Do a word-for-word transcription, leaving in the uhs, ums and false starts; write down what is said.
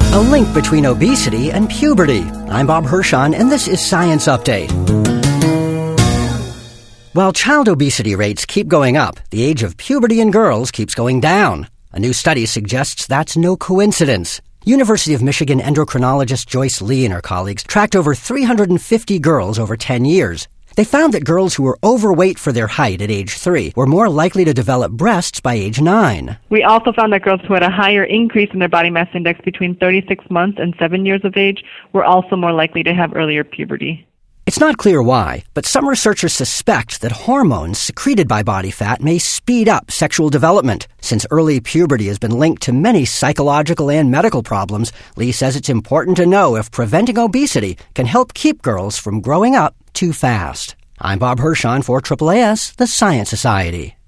A link between obesity and puberty. I'm Bob Hirschon, and this is Science Update. While child obesity rates keep going up, the age of puberty in girls keeps going down. A new study suggests that's no coincidence. University of Michigan endocrinologist Joyce Lee and her colleagues tracked over three hundred fifty girls over ten years. They found that girls who were overweight for their height at age three were more likely to develop breasts by age nine. We also found that girls who had a higher increase in their body mass index between thirty-six months and seven years of age were also more likely to have earlier puberty. It's not clear why, but some researchers suspect that hormones secreted by body fat may speed up sexual development. Since early puberty has been linked to many psychological and medical problems, Lee says it's important to know if preventing obesity can help keep girls from growing up too fast. I'm Bob Hirschon for A A A S, the Science Society.